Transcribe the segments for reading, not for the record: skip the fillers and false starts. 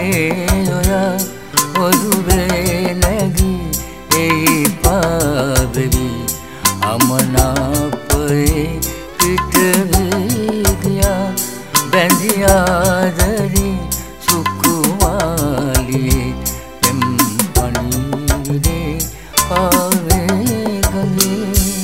ඔයා ඔරුවේ නැගී එහි පාවෙවි අමනාපයේ පිට වී ගියා බැඳි ආදරේ සුකුමාලියේ එම් පණිවිඩේ පාවේ ගඟේ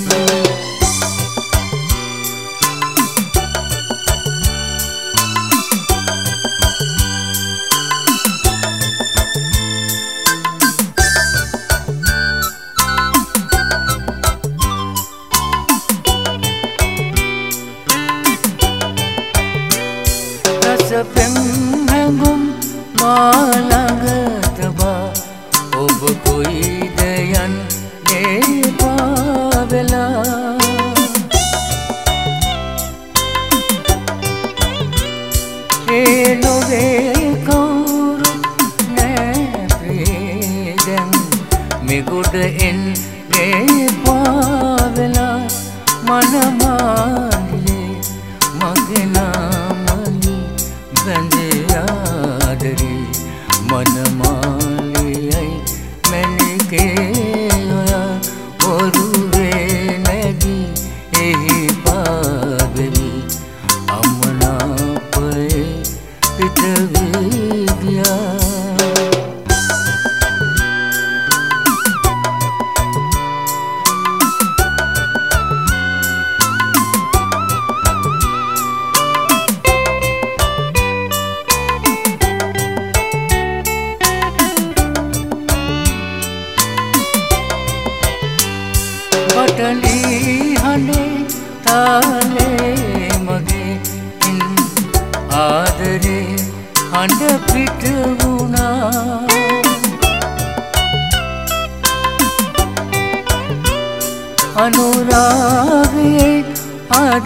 පෙම් හැඟුම් මා ළඟ තබා ඔබ කොයිද යන්නේ පාවෙලා ඒ ලොවේ කවුරු නෑ ප්‍රියේ දැන් මෙගොඩ එන්නේ පාවෙලා මනමාලියේ මගේ නාමලි බැඳේ ආදරේ මනමාලියයි මැණිකේ ඔයා ඔරුවේ නැගී එහි පාවෙවි අමනාපයේ පිට වී ගියා පටලී හඬේ තාලේ මගේ ආදරේ හඬ පිට වුණා අනුරාගයේ අද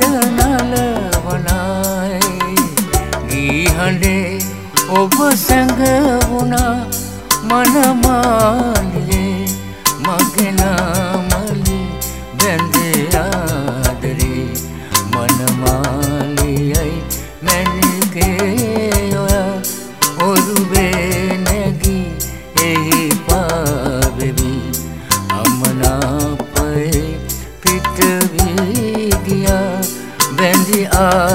නලවනයි ගී හඬේ ඔබ සැඟවුණා මනමාලියේ මගේ නාමලි බැඳේ ආදරේ මනමාලියයි මැණිකේ ඔයා ඔරුවේ නැගී එහි පාවෙවි අමනාපයේ පිට වී ගියා බැඳි